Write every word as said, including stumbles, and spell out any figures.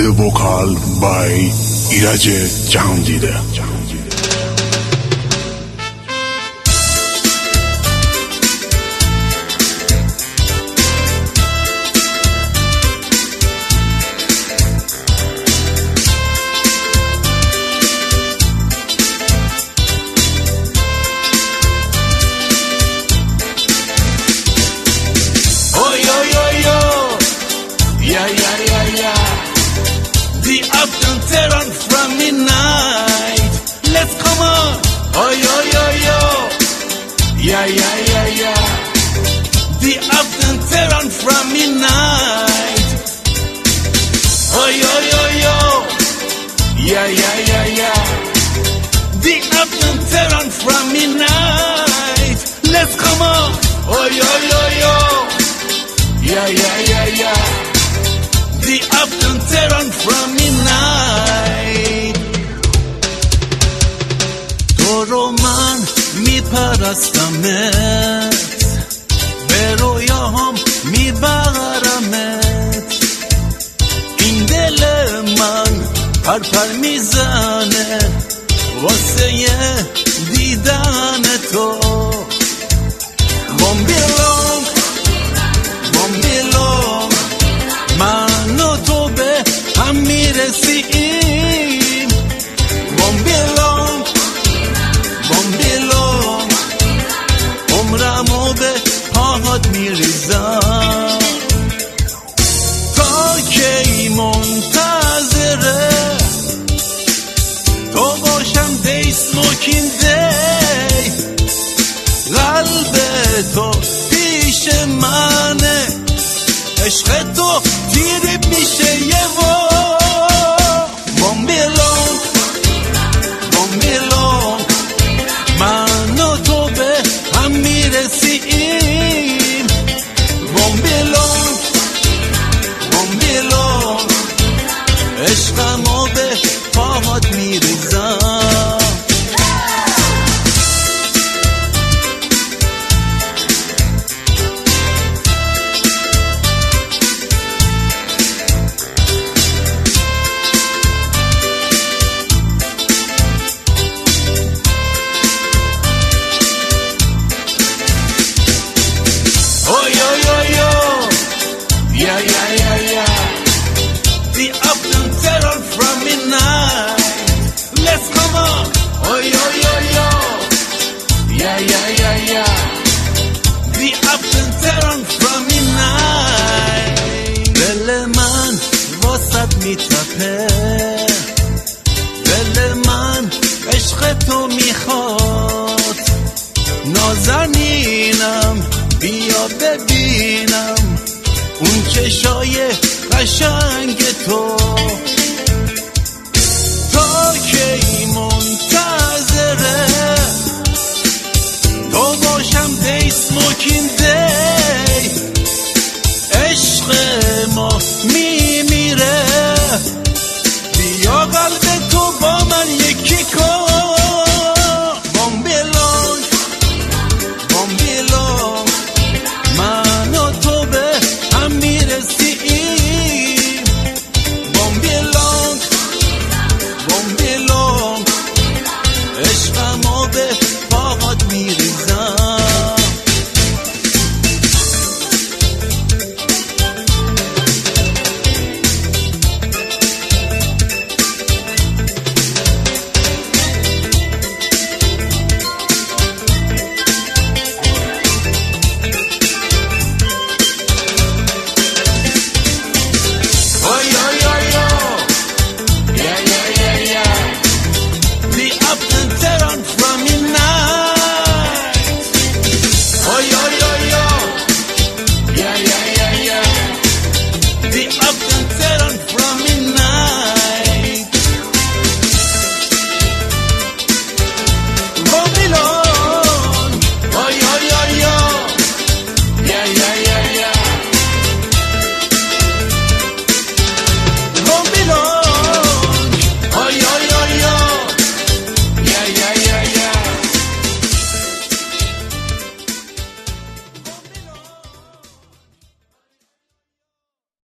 with a vocal by ایرج جهانگیره. Yeah, yeah, yeah, yeah. The afternoon terror from midnight. Oh, yo, yo, yo. Yeah, yeah, yeah, yeah. The afternoon terror from midnight. Let's come on. Oh, yo, yo, yo. Yeah, yeah, yeah, yeah. The afternoon terror from midnight. تو من میپرستمت، به رویاهم میبرمت، این دل من پر پر میزنه واسه دیدن تو. بامبیلون بامبیلون من و تو به هم میرسیم. بامبیلون بامبیلون عمرمو به پاهات میریزم. تا کی منتظره تو باشم دی سموکین دی، قلب تو پیش منه، عشق تو تیرب میشه یه و بامبیلون بامبیلون من و تو به هم میرسیم. بامبیلون بامبیلون عشقمو به پاهات میریزم. Yeah, yeah, yeah, yeah. The afternoon terror from midnight. Let's come on. Oh, yo, yo, yo. Yeah, yeah, yeah, yeah. The afternoon terror from midnight. دل من واسط میتپه، دل من عشق تو میخواد. نازنینم بیا ببینم اون چشای قشنگ تو.